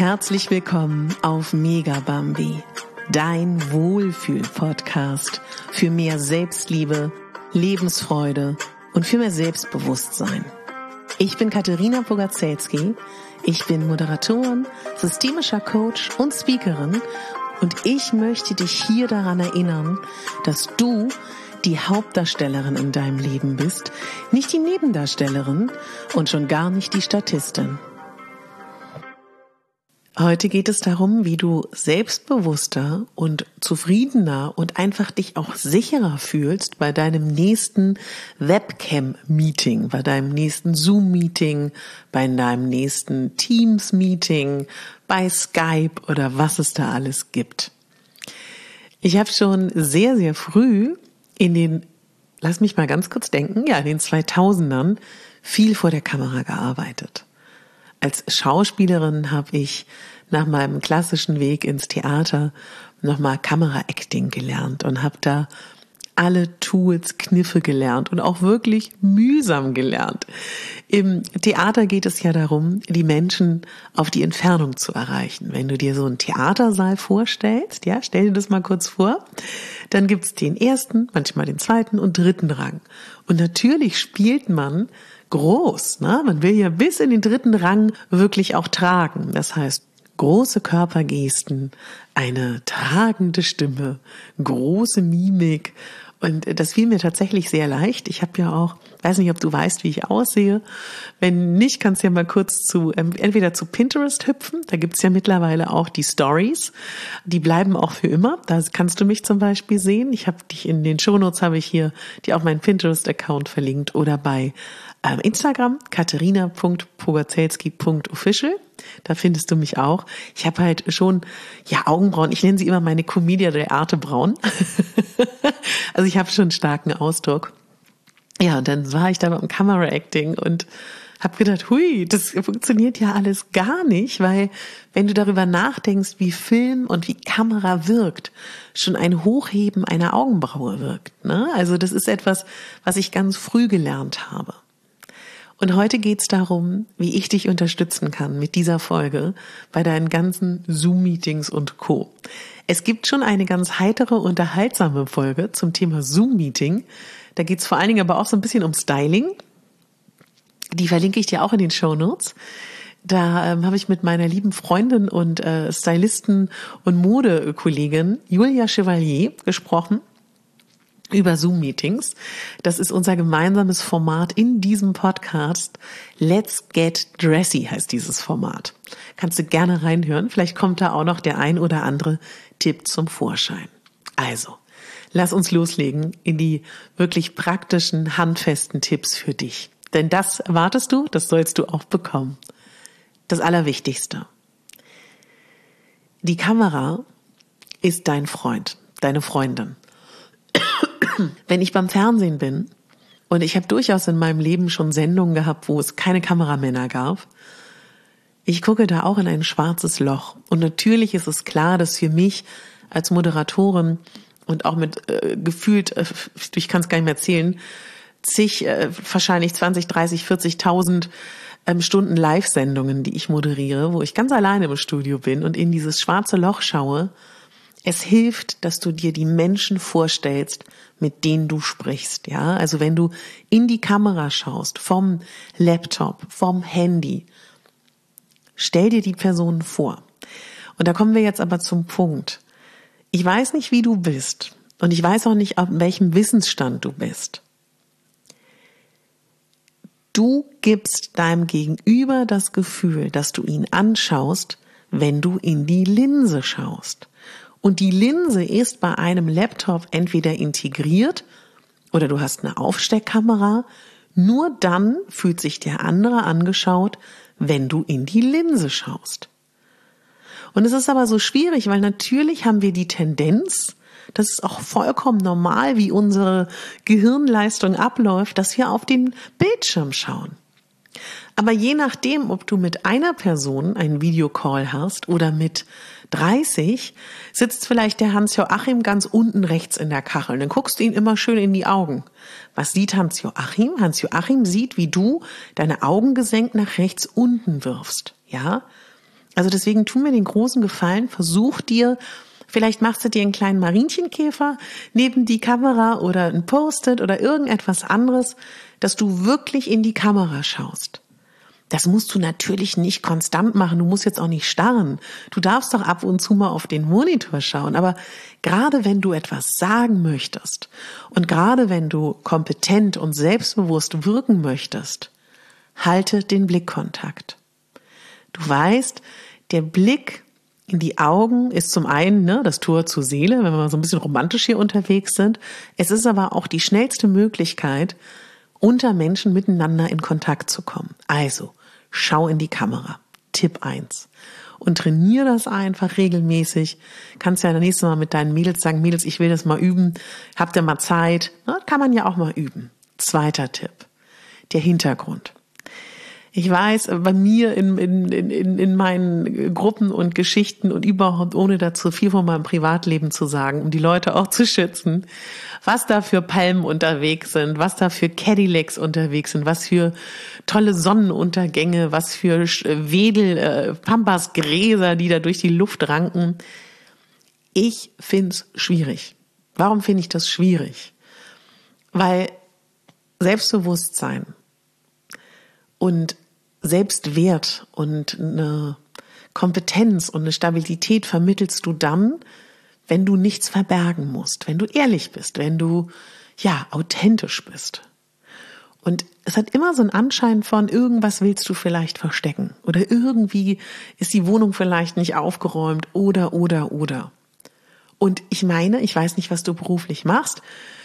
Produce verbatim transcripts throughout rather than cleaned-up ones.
Herzlich willkommen auf Megabambi, dein Wohlfühl-Podcast für mehr Selbstliebe, Lebensfreude und für mehr Selbstbewusstsein. Ich bin Katharina Bogazelski, ich bin Moderatorin, systemischer Coach und Speakerin und ich möchte dich hier daran erinnern, dass du die Hauptdarstellerin in deinem Leben bist, nicht die Nebendarstellerin und schon gar nicht die Statistin. Heute geht es darum, wie du selbstbewusster und zufriedener und einfach dich auch sicherer fühlst bei deinem nächsten Webcam-Meeting, bei deinem nächsten Zoom-Meeting, bei deinem nächsten Teams-Meeting, bei Skype oder was es da alles gibt. Ich habe schon sehr, sehr früh in den, lass mich mal ganz kurz denken, ja, in den zweitausendern viel vor der Kamera gearbeitet. Als Schauspielerin habe ich nach meinem klassischen Weg ins Theater nochmal Kamera-Acting gelernt und habe da alle Tools, Kniffe gelernt und auch wirklich mühsam gelernt. Im Theater geht es ja darum, die Menschen auf die Entfernung zu erreichen. Wenn du dir so einen Theatersaal vorstellst, ja, stell dir das mal kurz vor, dann gibt's den ersten, manchmal den zweiten und dritten Rang. Und natürlich spielt man groß, ne? Man will ja bis in den dritten Rang wirklich auch tragen. Das heißt, große Körpergesten, eine tragende Stimme, große Mimik. Und das fiel mir tatsächlich sehr leicht. Ich habe ja auch, weiß nicht, ob du weißt, wie ich aussehe. Wenn nicht, kannst du ja mal kurz zu, entweder zu Pinterest hüpfen. Da gibt's ja mittlerweile auch die Stories. Die bleiben auch für immer. Da kannst du mich zum Beispiel sehen. Ich habe dich in den Shownotes, habe ich hier dir auch meinen Pinterest-Account verlinkt oder bei ähm, Instagram katharina punkt pogazelski punkt official. Da findest du mich auch. Ich habe halt schon, ja, Augenbrauen. Ich nenne sie immer meine Commedia dell'arte Brauen. Also ich habe schon einen starken Ausdruck. Ja, und dann war ich da beim Camera-Acting und habe gedacht, hui, das funktioniert ja alles gar nicht, weil wenn du darüber nachdenkst, wie Film und wie Kamera wirkt, schon ein Hochheben einer Augenbraue wirkt, ne? Also das ist etwas, was ich ganz früh gelernt habe. Und heute geht's darum, wie ich dich unterstützen kann mit dieser Folge bei deinen ganzen Zoom-Meetings und Co. Es gibt schon eine ganz heitere, unterhaltsame Folge zum Thema Zoom-Meeting. Da geht's vor allen Dingen aber auch so ein bisschen um Styling. Die verlinke ich dir auch in den Shownotes. Da ähm, habe ich mit meiner lieben Freundin und äh, Stylisten und Modekollegin Julia Chevalier gesprochen über Zoom-Meetings. Das ist unser gemeinsames Format in diesem Podcast. Let's Get Dressy heißt dieses Format. Kannst du gerne reinhören. Vielleicht kommt da auch noch der ein oder andere Tipp zum Vorschein. Also, lass uns loslegen in die wirklich praktischen, handfesten Tipps für dich. Denn das erwartest du, das sollst du auch bekommen. Das Allerwichtigste. Die Kamera ist dein Freund, deine Freundin. Wenn ich beim Fernsehen bin, und ich habe durchaus in meinem Leben schon Sendungen gehabt, wo es keine Kameramänner gab, ich gucke da auch in ein schwarzes Loch. Und natürlich ist es klar, dass für mich als Moderatorin und auch mit äh, gefühlt, äh, ich kann es gar nicht mehr erzählen, zig, äh, wahrscheinlich zwanzig, dreißig, vierzigtausend ähm, Stunden Live-Sendungen, die ich moderiere, wo ich ganz alleine im Studio bin und in dieses schwarze Loch schaue. Es hilft, dass du dir die Menschen vorstellst, mit denen du sprichst, ja? Also wenn du in die Kamera schaust, vom Laptop, vom Handy, stell dir die Personen vor. Und da kommen wir jetzt aber zum Punkt. Ich weiß nicht, wie du bist und ich weiß auch nicht, auf welchem Wissensstand du bist. Du gibst deinem Gegenüber das Gefühl, dass du ihn anschaust, wenn du in die Linse schaust. Und die Linse ist bei einem Laptop entweder integriert oder du hast eine Aufsteckkamera. Nur dann fühlt sich der andere angeschaut, wenn du in die Linse schaust. Und es ist aber so schwierig, weil natürlich haben wir die Tendenz, das ist auch vollkommen normal, wie unsere Gehirnleistung abläuft, dass wir auf den Bildschirm schauen. Aber je nachdem, ob du mit einer Person einen Videocall hast oder mit dreißig, sitzt vielleicht der Hans-Joachim ganz unten rechts in der Kachel. Dann guckst du ihn immer schön in die Augen. Was sieht Hans-Joachim? Hans-Joachim sieht, wie du deine Augen gesenkt nach rechts unten wirfst. Ja? Also deswegen tu mir den großen Gefallen, versuch dir, vielleicht machst du dir einen kleinen Marienchenkäfer neben die Kamera oder ein Post-it oder irgendetwas anderes, dass du wirklich in die Kamera schaust. Das musst du natürlich nicht konstant machen, du musst jetzt auch nicht starren. Du darfst doch ab und zu mal auf den Monitor schauen, aber gerade wenn du etwas sagen möchtest und gerade wenn du kompetent und selbstbewusst wirken möchtest, halte den Blickkontakt. Du weißt, der Blick in die Augen ist zum einen ne, das Tor zur Seele, wenn wir so ein bisschen romantisch hier unterwegs sind. Es ist aber auch die schnellste Möglichkeit, unter Menschen miteinander in Kontakt zu kommen. Also, schau in die Kamera. Tipp eins. Und trainiere das einfach regelmäßig. Kannst ja das nächste Mal mit deinen Mädels sagen, Mädels, ich will das mal üben. Habt ihr mal Zeit? Na, kann man ja auch mal üben. Zweiter Tipp. Der Hintergrund. Ich weiß, bei mir in, in, in, in meinen Gruppen und Geschichten und überhaupt, ohne dazu viel von meinem Privatleben zu sagen, um die Leute auch zu schützen, was da für Palmen unterwegs sind, was da für Cadillacs unterwegs sind, was für tolle Sonnenuntergänge, was für Wedel, äh, Pampasgräser, die da durch die Luft ranken. Ich find's schwierig. Warum finde ich das schwierig? Weil Selbstbewusstsein und Selbstwert und eine Kompetenz und eine Stabilität vermittelst du dann, wenn du nichts verbergen musst, wenn du ehrlich bist, wenn du, ja, authentisch bist. Und es hat immer so einen Anschein von, irgendwas willst du vielleicht verstecken oder irgendwie ist die Wohnung vielleicht nicht aufgeräumt oder, oder, oder. Und ich meine, ich weiß nicht, was du beruflich machst.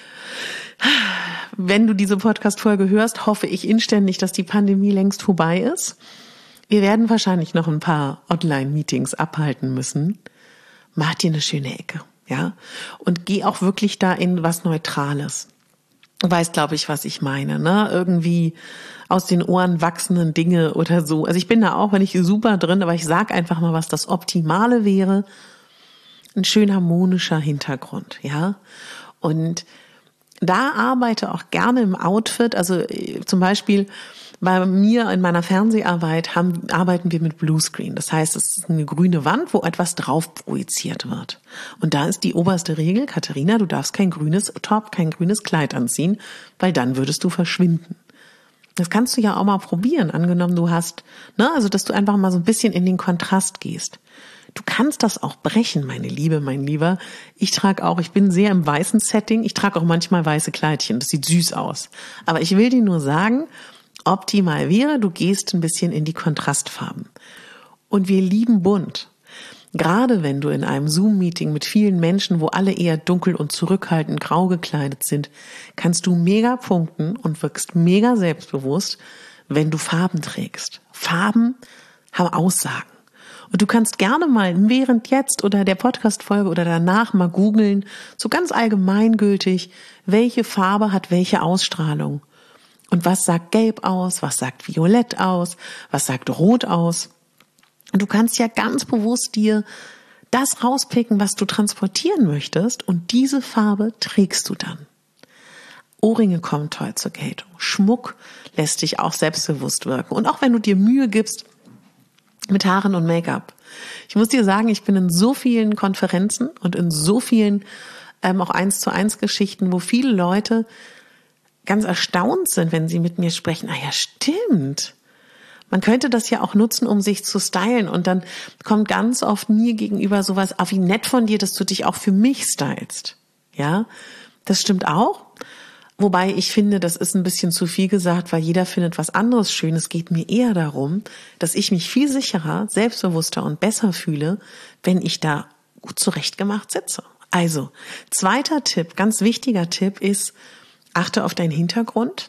Wenn du diese Podcast-Folge hörst, hoffe ich inständig, dass die Pandemie längst vorbei ist. Wir werden wahrscheinlich noch ein paar Online-Meetings abhalten müssen. Mach dir eine schöne Ecke, ja? Und geh auch wirklich da in was Neutrales. Du weißt, glaube ich, was ich meine, ne? Irgendwie aus den Ohren wachsenden Dinge oder so. Also ich bin da auch, wenn ich super drin, aber ich sag einfach mal, was das Optimale wäre. Ein schön harmonischer Hintergrund, ja? Und da arbeite auch gerne im Outfit, also zum Beispiel bei mir in meiner Fernseharbeit haben, arbeiten wir mit Bluescreen. Das heißt, es ist eine grüne Wand, wo etwas drauf projiziert wird. Und da ist die oberste Regel, Katharina, du darfst kein grünes Top, kein grünes Kleid anziehen, weil dann würdest du verschwinden. Das kannst du ja auch mal probieren, angenommen du hast, ne, also dass du einfach mal so ein bisschen in den Kontrast gehst. Du kannst das auch brechen, meine Liebe, mein Lieber. Ich trage auch, ich bin sehr im weißen Setting, ich trage auch manchmal weiße Kleidchen, das sieht süß aus. Aber ich will dir nur sagen, optimal wäre, du gehst ein bisschen in die Kontrastfarben. Und wir lieben bunt. Gerade wenn du in einem Zoom-Meeting mit vielen Menschen, wo alle eher dunkel und zurückhaltend grau gekleidet sind, kannst du mega punkten und wirkst mega selbstbewusst, wenn du Farben trägst. Farben haben Aussagen. Und du kannst gerne mal während jetzt oder der Podcast-Folge oder danach mal googeln, so ganz allgemeingültig, welche Farbe hat welche Ausstrahlung. Und was sagt Gelb aus, was sagt Violett aus, was sagt Rot aus. Und du kannst ja ganz bewusst dir das rauspicken, was du transportieren möchtest, und diese Farbe trägst du dann. Ohrringe kommen toll zur Geltung. Schmuck lässt dich auch selbstbewusst wirken. Und auch wenn du dir Mühe gibst, mit Haaren und Make-up. Ich muss dir sagen, ich bin in so vielen Konferenzen und in so vielen ähm, auch eins zu eins Geschichten, wo viele Leute ganz erstaunt sind, wenn sie mit mir sprechen. Ah ja, stimmt. Man könnte das ja auch nutzen, um sich zu stylen. Und dann kommt ganz oft mir gegenüber sowas, ah, wie nett von dir, dass du dich auch für mich stylst. Ja, das stimmt auch. Wobei ich finde, das ist ein bisschen zu viel gesagt, weil jeder findet was anderes schön. Es geht mir eher darum, dass ich mich viel sicherer, selbstbewusster und besser fühle, wenn ich da gut zurechtgemacht sitze. Also, zweiter Tipp, ganz wichtiger Tipp ist, achte auf deinen Hintergrund.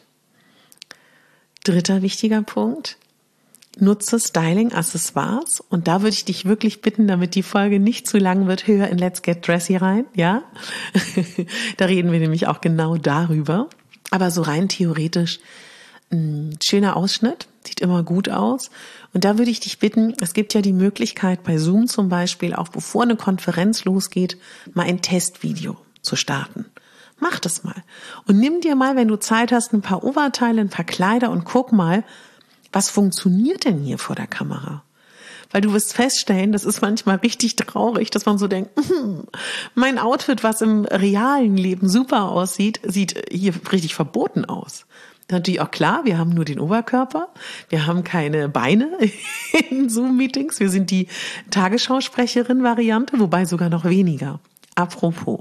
Dritter wichtiger Punkt, nutze Styling-Accessoires. Und da würde ich dich wirklich bitten, damit die Folge nicht zu lang wird, hör in Let's Get Dressy rein, ja? Da reden wir nämlich auch genau darüber. Aber so rein theoretisch, ein schöner Ausschnitt, sieht immer gut aus. Und da würde ich dich bitten, es gibt ja die Möglichkeit bei Zoom zum Beispiel, auch bevor eine Konferenz losgeht, mal ein Testvideo zu starten. Mach das mal. Und nimm dir mal, wenn du Zeit hast, ein paar Oberteile, ein paar Kleider und guck mal, was funktioniert denn hier vor der Kamera? Weil du wirst feststellen, das ist manchmal richtig traurig, dass man so denkt, hm, mein Outfit, was im realen Leben super aussieht, sieht hier richtig verboten aus. Natürlich auch klar, wir haben nur den Oberkörper, wir haben keine Beine in Zoom-Meetings, wir sind die Tagesschausprecherin-Variante, wobei sogar noch weniger. Apropos.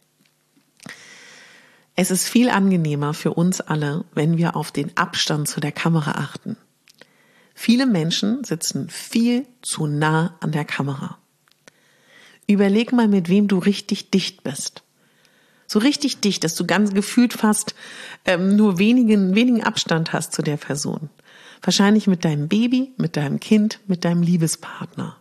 Es ist viel angenehmer für uns alle, wenn wir auf den Abstand zu der Kamera achten. Viele Menschen sitzen viel zu nah an der Kamera. Überleg mal, mit wem du richtig dicht bist. So richtig dicht, dass du ganz gefühlt fast ähm, nur wenigen, wenigen Abstand hast zu der Person. Wahrscheinlich mit deinem Baby, mit deinem Kind, mit deinem Liebespartner.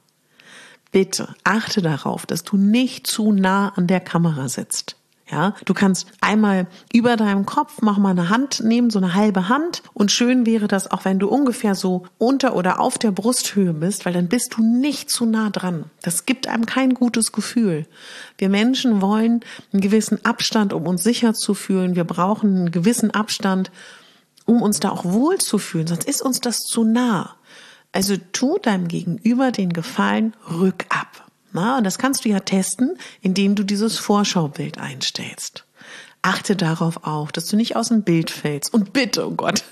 Bitte achte darauf, dass du nicht zu nah an der Kamera sitzt. Ja, du kannst einmal über deinem Kopf mach mal eine Hand nehmen, so eine halbe Hand. Und schön wäre das auch, wenn du ungefähr so unter oder auf der Brusthöhe bist, weil dann bist du nicht zu nah dran. Das gibt einem kein gutes Gefühl. Wir Menschen wollen einen gewissen Abstand, um uns sicher zu fühlen. Wir brauchen einen gewissen Abstand, um uns da auch wohl zu fühlen. Sonst ist uns das zu nah. Also tu deinem Gegenüber den Gefallen, rück ab. Na, und das kannst du ja testen, indem du dieses Vorschaubild einstellst. Achte darauf auch, dass du nicht aus dem Bild fällst. Und bitte, oh Gott,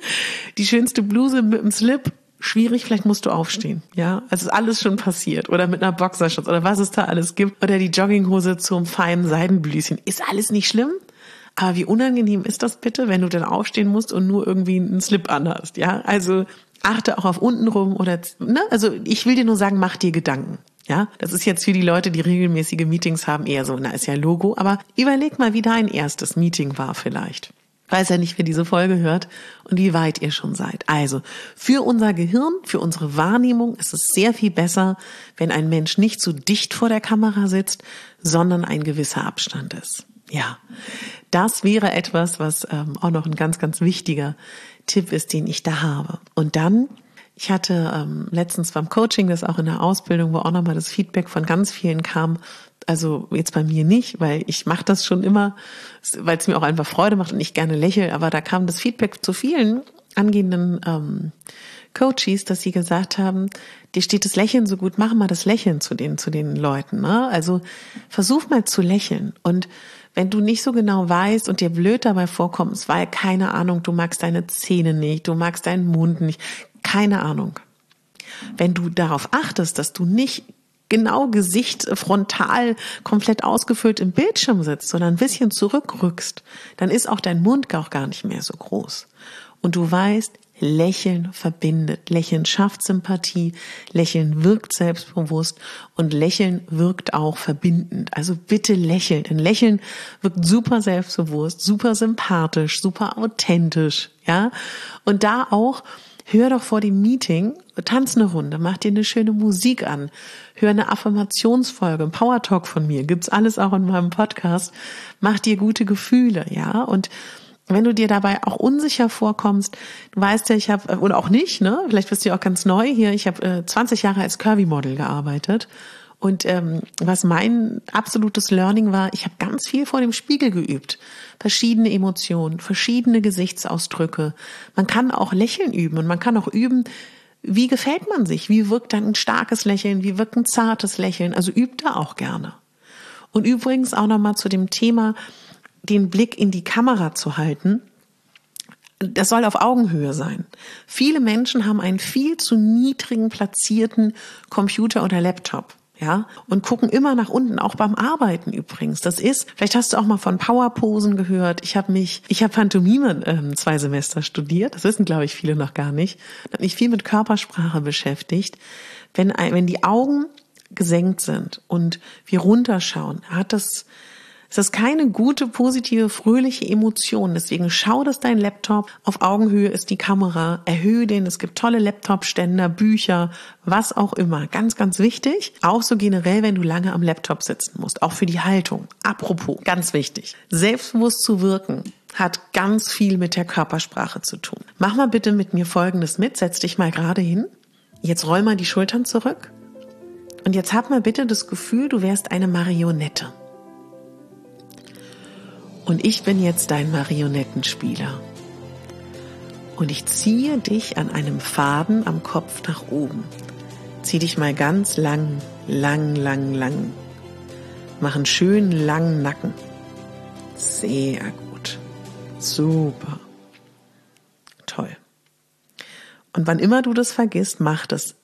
die schönste Bluse mit dem Slip, schwierig, vielleicht musst du aufstehen. Ja, es ist alles schon passiert. Oder mit einer Boxershorts oder was es da alles gibt. Oder die Jogginghose zum feinen Seidenblüschen. Ist alles nicht schlimm? Aber wie unangenehm ist das bitte, wenn du dann aufstehen musst und nur irgendwie einen Slip anhast? Ja, also achte auch auf untenrum oder, ne? Also ich will dir nur sagen, mach dir Gedanken. Ja, das ist jetzt für die Leute, die regelmäßige Meetings haben, eher so, na, ist ja Logo. Aber überleg mal, wie dein erstes Meeting war vielleicht. Weiß ja nicht, wer diese Folge hört und wie weit ihr schon seid. Also, für unser Gehirn, für unsere Wahrnehmung ist es sehr viel besser, wenn ein Mensch nicht so dicht vor der Kamera sitzt, sondern ein gewisser Abstand ist. Ja, das wäre etwas, was ähm, auch noch ein ganz, ganz wichtiger Tipp ist, den ich da habe. Und dann, ich hatte ähm, letztens beim Coaching, das auch in der Ausbildung, wo auch nochmal das Feedback von ganz vielen kam, also jetzt bei mir nicht, weil ich mache das schon immer, weil es mir auch einfach Freude macht und ich gerne lächle, aber da kam das Feedback zu vielen angehenden ähm, Coaches, dass sie gesagt haben, dir steht das Lächeln so gut, mach mal das Lächeln zu den, zu den Leuten. Ne? Also versuch mal zu lächeln. Und wenn du nicht so genau weißt und dir blöd dabei vorkommst, weil, keine Ahnung, du magst deine Zähne nicht, du magst deinen Mund nicht, keine Ahnung. Wenn du darauf achtest, dass du nicht genau Gesicht frontal komplett ausgefüllt im Bildschirm sitzt, sondern ein bisschen zurückrückst, dann ist auch dein Mund auch gar nicht mehr so groß. Und du weißt, Lächeln verbindet. Lächeln schafft Sympathie, Lächeln wirkt selbstbewusst und Lächeln wirkt auch verbindend. Also bitte lächeln, denn Lächeln wirkt super selbstbewusst, super sympathisch, super authentisch, ja. Und da auch, hör doch vor dem Meeting, tanz eine Runde, mach dir eine schöne Musik an, hör eine Affirmationsfolge, ein Power-Talk von mir, gibt's alles auch in meinem Podcast, mach dir gute Gefühle, ja, und wenn du dir dabei auch unsicher vorkommst, du weißt ja, ich habe, oder auch nicht, ne, vielleicht bist du ja auch ganz neu hier, ich habe äh, zwanzig Jahre als Curvy-Model gearbeitet und ähm, was mein absolutes Learning war, ich habe ganz viel vor dem Spiegel geübt, verschiedene Emotionen, verschiedene Gesichtsausdrücke, man kann auch Lächeln üben und man kann auch üben, wie gefällt man sich, wie wirkt dann ein starkes Lächeln, wie wirkt ein zartes Lächeln, also üb da auch gerne. Und übrigens auch nochmal zu dem Thema, den Blick in die Kamera zu halten, das soll auf Augenhöhe sein. Viele Menschen haben einen viel zu niedrigen platzierten Computer oder Laptop, ja, und gucken immer nach unten, auch beim Arbeiten übrigens. Das ist, vielleicht hast du auch mal von Powerposen gehört. Ich habe mich, ich habe Pantomime ähm, zwei Semester studiert. Das wissen, glaube ich, viele noch gar nicht. Ich habe mich viel mit Körpersprache beschäftigt. Wenn, wenn die Augen gesenkt sind und wir runterschauen, hat das Es ist keine gute, positive, fröhliche Emotion. Deswegen schau, dass dein Laptop auf Augenhöhe ist, die Kamera. Erhöhe den. Es gibt tolle Laptop-Ständer, Bücher, was auch immer. Ganz, ganz wichtig. Auch so generell, wenn du lange am Laptop sitzen musst. Auch für die Haltung. Apropos, ganz wichtig. Selbstbewusst zu wirken hat ganz viel mit der Körpersprache zu tun. Mach mal bitte mit mir Folgendes mit. Setz dich mal gerade hin. Jetzt roll mal die Schultern zurück. Und jetzt hab mal bitte das Gefühl, du wärst eine Marionette. Und ich bin jetzt dein Marionettenspieler. Und ich ziehe dich an einem Faden am Kopf nach oben. Zieh dich mal ganz lang, lang, lang, lang. Mach einen schönen langen Nacken. Sehr gut. Super. Toll. Und wann immer du das vergisst, mach das.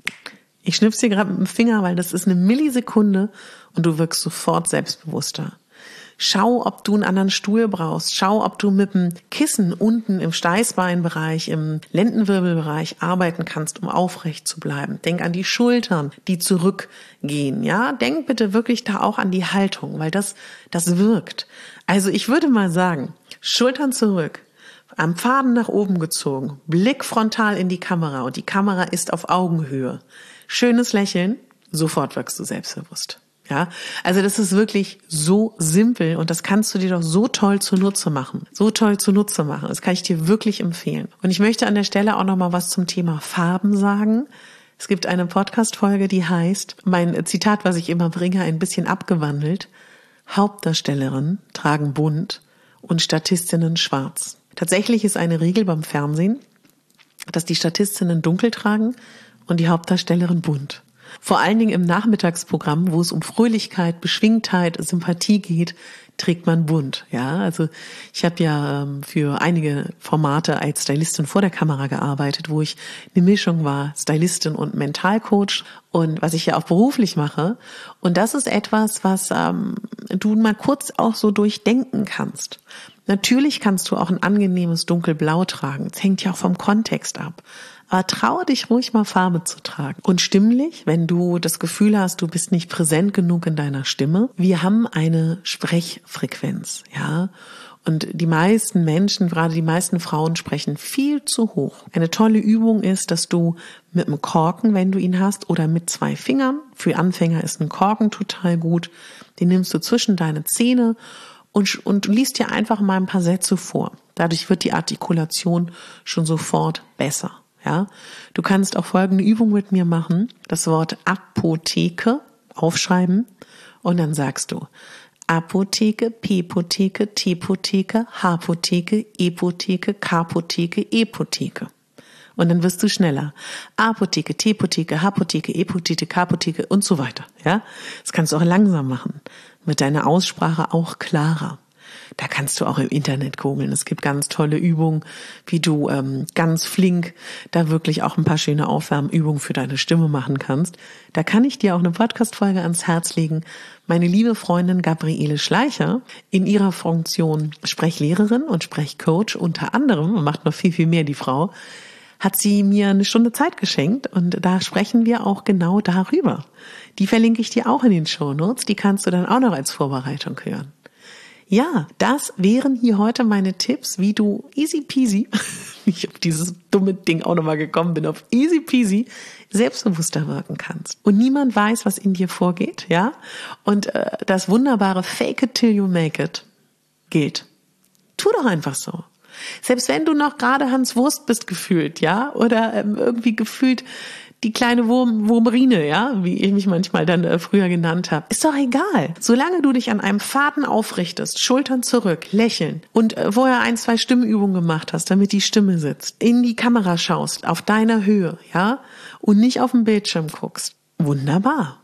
Ich schnipp's dir gerade mit dem Finger, weil das ist eine Millisekunde und du wirkst sofort selbstbewusster. Schau, ob du einen anderen Stuhl brauchst. Schau, ob du mit dem Kissen unten im Steißbeinbereich, im Lendenwirbelbereich arbeiten kannst, um aufrecht zu bleiben. Denk an die Schultern, die zurückgehen. Ja, denk bitte wirklich da auch an die Haltung, weil das, das wirkt. Also ich würde mal sagen, Schultern zurück, am Faden nach oben gezogen, Blick frontal in die Kamera und die Kamera ist auf Augenhöhe. Schönes Lächeln, sofort wirkst du selbstbewusst. Ja, also das ist wirklich so simpel und das kannst du dir doch so toll zunutze machen. So toll zunutze machen. Das kann ich dir wirklich empfehlen. Und ich möchte an der Stelle auch noch mal was zum Thema Farben sagen. Es gibt eine Podcast-Folge, die heißt, mein Zitat, was ich immer bringe, ein bisschen abgewandelt: Hauptdarstellerinnen tragen bunt und Statistinnen schwarz. Tatsächlich ist eine Regel beim Fernsehen, dass die Statistinnen dunkel tragen und die Hauptdarstellerin bunt. Vor allen Dingen im Nachmittagsprogramm, wo es um Fröhlichkeit, Beschwingtheit, Sympathie geht, trägt man bunt. Ja, also ich habe ja für einige Formate als Stylistin vor der Kamera gearbeitet, wo ich eine Mischung war, Stylistin und Mentalcoach, und was ich ja auch beruflich mache. Und das ist etwas, was ähm, du mal kurz auch so durchdenken kannst. Natürlich kannst du auch ein angenehmes dunkelblau tragen. Es hängt ja auch vom Kontext ab. Aber traue dich ruhig mal Farbe zu tragen. Und stimmlich, wenn du das Gefühl hast, du bist nicht präsent genug in deiner Stimme. Wir haben eine Sprechfrequenz, ja. Und die meisten Menschen, gerade die meisten Frauen, sprechen viel zu hoch. Eine tolle Übung ist, dass du mit einem Korken, wenn du ihn hast, oder mit zwei Fingern, für Anfänger ist ein Korken total gut, den nimmst du zwischen deine Zähne und, und liest dir einfach mal ein paar Sätze vor. Dadurch wird die Artikulation schon sofort besser. Ja, du kannst auch folgende Übung mit mir machen: Das Wort Apotheke aufschreiben und dann sagst du Apotheke, P-Potheke, T-Potheke, H-Potheke, E-Potheke, K-Potheke, E-Potheke. Und dann wirst du schneller. Apotheke, T-Potheke, H-Potheke, E-Potheke, K-Potheke und so weiter. Ja, das kannst du auch langsam machen. Mit deiner Aussprache auch klarer. Da kannst du auch im Internet googeln. Es gibt ganz tolle Übungen, wie du ähm, ganz flink da wirklich auch ein paar schöne Aufwärmübungen für deine Stimme machen kannst. Da kann ich dir auch eine Podcast-Folge ans Herz legen. Meine liebe Freundin Gabriele Schleicher, in ihrer Funktion Sprechlehrerin und Sprechcoach unter anderem, und macht noch viel, viel mehr die Frau, hat sie mir eine Stunde Zeit geschenkt und da sprechen wir auch genau darüber. Die verlinke ich dir auch in den Shownotes. Die kannst du dann auch noch als Vorbereitung hören. Ja, das wären hier heute meine Tipps, wie du easy peasy, ich auf dieses dumme Ding auch nochmal gekommen bin, auf easy peasy selbstbewusster wirken kannst. Und niemand weiß, was in dir vorgeht, ja? Und äh, das wunderbare Fake it till you make it gilt. Tu doch einfach so. Selbst wenn du noch gerade Hans Wurst bist gefühlt, ja? Oder ähm, irgendwie gefühlt die kleine Wurm, Wurmrine, ja, wie ich mich manchmal dann äh, früher genannt habe. Ist doch egal. Solange du dich an einem Faden aufrichtest, Schultern zurück, lächeln und äh, vorher ein, zwei Stimmübungen gemacht hast, damit die Stimme sitzt, in die Kamera schaust, auf deiner Höhe, ja, und nicht auf den Bildschirm guckst. Wunderbar.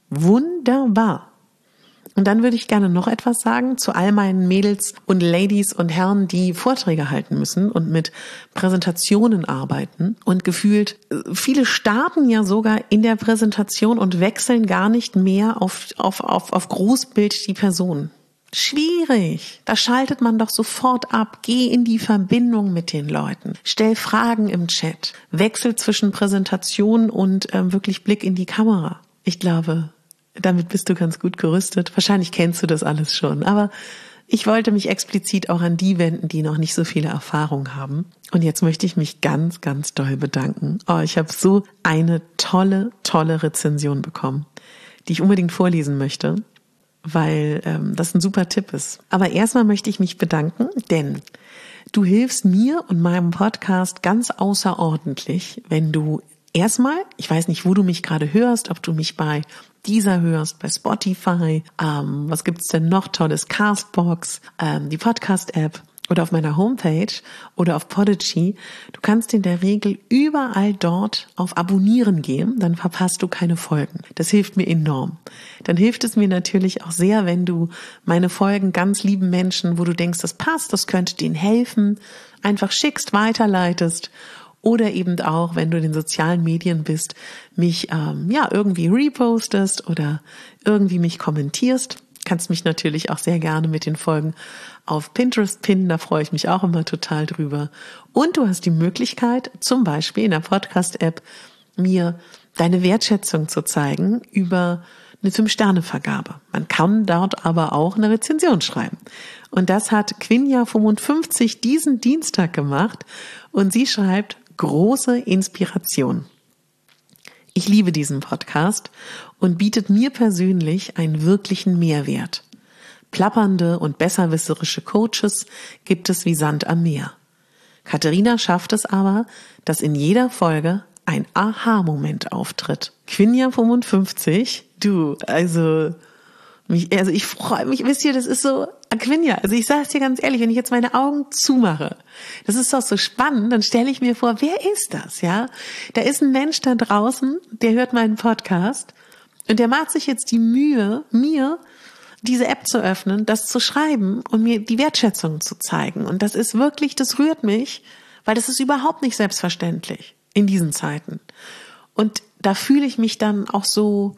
Wunderbar. Und dann würde ich gerne noch etwas sagen zu all meinen Mädels und Ladies und Herren, die Vorträge halten müssen und mit Präsentationen arbeiten. Und gefühlt, viele starten ja sogar in der Präsentation und wechseln gar nicht mehr auf, auf, auf, auf Großbild die Person. Schwierig. Da schaltet man doch sofort ab. Geh in die Verbindung mit den Leuten. Stell Fragen im Chat. Wechsel zwischen Präsentation und äh, wirklich Blick in die Kamera. Ich glaube, damit bist du ganz gut gerüstet. Wahrscheinlich kennst du das alles schon, aber ich wollte mich explizit auch an die wenden, die noch nicht so viele Erfahrung haben. Und jetzt möchte ich mich ganz, ganz doll bedanken. Oh, ich habe so eine tolle, tolle Rezension bekommen, die ich unbedingt vorlesen möchte, weil ähm, das ein super Tipp ist. Aber erstmal möchte ich mich bedanken, denn du hilfst mir und meinem Podcast ganz außerordentlich, wenn du erstmal, ich weiß nicht, wo du mich gerade hörst, ob du mich bei Deezer hörst, bei Spotify, ähm, was gibt's denn noch Tolles? Castbox, ähm, die Podcast-App. oder auf meiner Homepage oder auf Podigy. Du kannst in der Regel überall dort auf Abonnieren gehen, dann verpasst du keine Folgen. Das hilft mir enorm. Dann hilft es mir natürlich auch sehr, wenn du meine Folgen ganz lieben Menschen, wo du denkst, das passt, das könnte denen helfen, einfach schickst, weiterleitest. Oder eben auch, wenn du in den sozialen Medien bist, mich ähm, ja irgendwie repostest oder irgendwie mich kommentierst. Kannst mich natürlich auch sehr gerne mit den Folgen auf Pinterest pinnen, da freue ich mich auch immer total drüber. Und du hast die Möglichkeit, zum Beispiel in der Podcast-App mir deine Wertschätzung zu zeigen über eine Fünf-Sterne-Vergabe. Man kann dort aber auch eine Rezension schreiben. Und das hat Quinja fünfundfünfzig diesen Dienstag gemacht und sie schreibt, große Inspiration. Ich liebe diesen Podcast und bietet mir persönlich einen wirklichen Mehrwert. Plappernde und besserwisserische Coaches gibt es wie Sand am Meer. Katharina schafft es aber, dass in jeder Folge ein Aha-Moment auftritt. Quinja fünfundfünfzig, du, also, mich, also ich freue mich, wisst ihr, das ist so, Quinja, also ich sage es dir ganz ehrlich, wenn ich jetzt meine Augen zumache, das ist doch so spannend, dann stelle ich mir vor, wer ist das, ja? Da ist ein Mensch da draußen, der hört meinen Podcast und der macht sich jetzt die Mühe, mir diese App zu öffnen, das zu schreiben und mir die Wertschätzung zu zeigen. Und das ist wirklich, das rührt mich, weil das ist überhaupt nicht selbstverständlich in diesen Zeiten. Und da fühle ich mich dann auch so,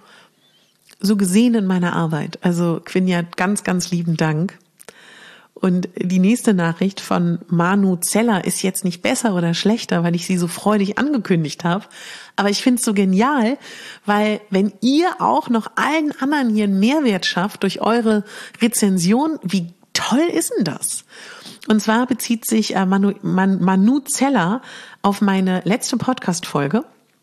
so gesehen in meiner Arbeit. Also Quinja, ganz, ganz lieben Dank. Und die nächste Nachricht von Manu Zeller ist jetzt nicht besser oder schlechter, weil ich sie so freudig angekündigt habe. Aber ich finde es so genial, weil wenn ihr auch noch allen anderen hier einen Mehrwert schafft durch eure Rezension, wie toll ist denn das? Und zwar bezieht sich äh, Manu, Man, Manu Zeller auf meine letzte Podcast-Folge.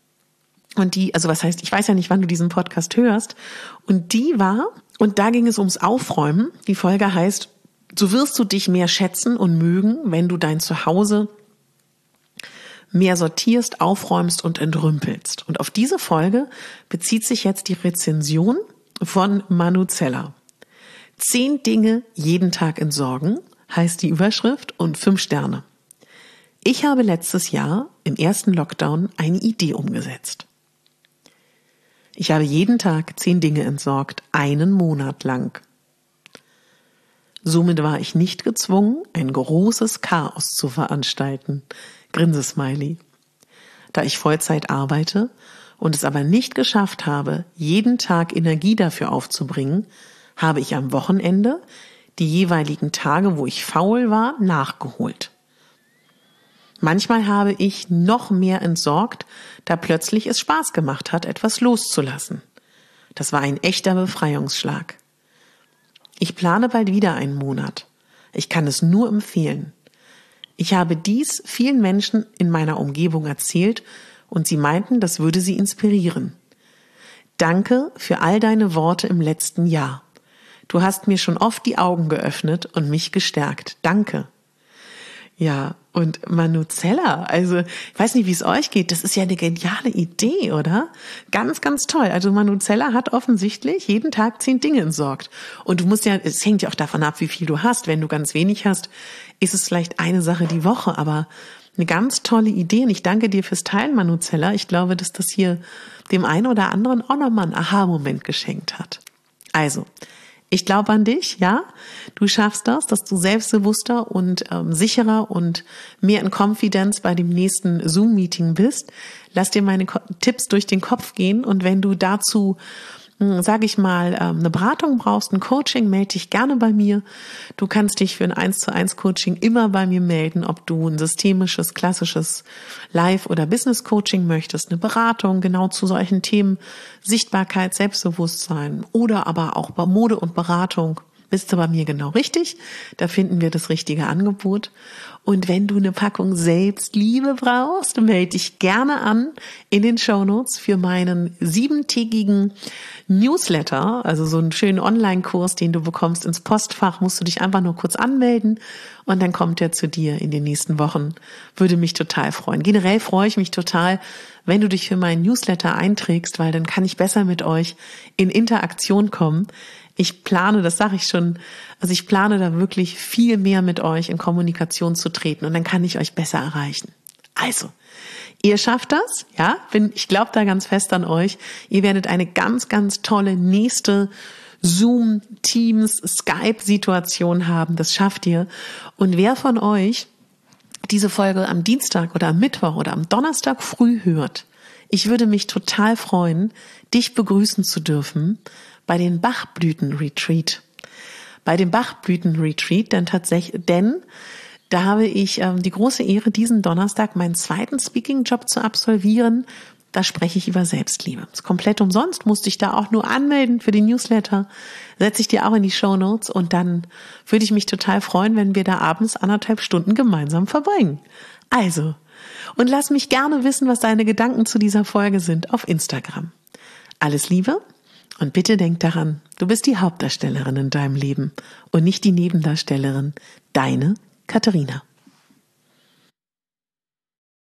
Und die, also was heißt, ich weiß ja nicht, wann du diesen Podcast hörst. Und die war, und da ging es ums Aufräumen. Die Folge heißt, so wirst du dich mehr schätzen und mögen, wenn du dein Zuhause mehr sortierst, aufräumst und entrümpelst. Und auf diese Folge bezieht sich jetzt die Rezension von Manu Zeller. Zehn Dinge jeden Tag entsorgen, heißt die Überschrift, und fünf Sterne. Ich habe letztes Jahr im ersten Lockdown eine Idee umgesetzt. Ich habe jeden Tag zehn Dinge entsorgt, einen Monat lang. Somit war ich nicht gezwungen, ein großes Chaos zu veranstalten. Grinsesmiley. Da ich Vollzeit arbeite und es aber nicht geschafft habe, jeden Tag Energie dafür aufzubringen, habe ich am Wochenende die jeweiligen Tage, wo ich faul war, nachgeholt. Manchmal habe ich noch mehr entsorgt, da plötzlich es Spaß gemacht hat, etwas loszulassen. Das war ein echter Befreiungsschlag. Ich plane bald wieder einen Monat. Ich kann es nur empfehlen. Ich habe dies vielen Menschen in meiner Umgebung erzählt und sie meinten, das würde sie inspirieren. Danke für all deine Worte im letzten Jahr. Du hast mir schon oft die Augen geöffnet und mich gestärkt. Danke. Ja, und Manu Zeller, also ich weiß nicht, wie es euch geht, das ist ja eine geniale Idee, oder? Ganz, ganz toll. Also Manu Zeller hat offensichtlich jeden Tag zehn Dinge entsorgt. Und du musst ja, es hängt ja auch davon ab, wie viel du hast. Wenn du ganz wenig hast, ist es vielleicht eine Sache die Woche, aber eine ganz tolle Idee. Und ich danke dir fürs Teilen, Manu Zeller. Ich glaube, dass das hier dem einen oder anderen auch nochmal einen Aha-Moment geschenkt hat. Also, ich glaube an dich, ja. Du schaffst das, dass du selbstbewusster und ähm, sicherer und mehr in Confidence bei dem nächsten Zoom-Meeting bist. Lass dir meine Ko- Tipps durch den Kopf gehen und wenn du dazu, sage ich mal, eine Beratung brauchst, ein Coaching, melde dich gerne bei mir. Du kannst dich für ein eins zu eins Coaching immer bei mir melden, ob du ein systemisches, klassisches Live- oder Business-Coaching möchtest, eine Beratung genau zu solchen Themen, Sichtbarkeit, Selbstbewusstsein oder aber auch bei Mode und Beratung. Bist du bei mir genau richtig? Da finden wir das richtige Angebot. Und wenn du eine Packung Selbstliebe brauchst, melde dich gerne an in den Shownotes für meinen siebentägigen Newsletter, also so einen schönen Online-Kurs, den du bekommst ins Postfach, musst du dich einfach nur kurz anmelden und dann kommt der zu dir in den nächsten Wochen. Würde mich total freuen. Generell freue ich mich total, wenn du dich für meinen Newsletter einträgst, weil dann kann ich besser mit euch in Interaktion kommen. Ich plane, das sage ich schon, also ich plane da wirklich viel mehr mit euch in Kommunikation zu treten und dann kann ich euch besser erreichen. Also, ihr schafft das, ja, bin, ich glaube da ganz fest an euch. Ihr werdet eine ganz, ganz tolle nächste Zoom, Teams, Skype-Situation haben. Das schafft ihr. Und wer von euch diese Folge am Dienstag oder am Mittwoch oder am Donnerstag früh hört, ich würde mich total freuen, dich begrüßen zu dürfen bei den Bachblüten-Retreat. Bei dem Bachblüten-Retreat, denn tatsächlich, denn da habe ich ähm, die große Ehre, diesen Donnerstag meinen zweiten Speaking-Job zu absolvieren. Da spreche ich über Selbstliebe. Das ist komplett umsonst, musste ich da auch nur anmelden für den Newsletter. Setze ich dir auch in die Shownotes und dann würde ich mich total freuen, wenn wir da abends anderthalb Stunden gemeinsam verbringen. Also, und lass mich gerne wissen, was deine Gedanken zu dieser Folge sind auf Instagram. Alles Liebe und bitte denk daran, du bist die Hauptdarstellerin in deinem Leben und nicht die Nebendarstellerin. Deine Katharina.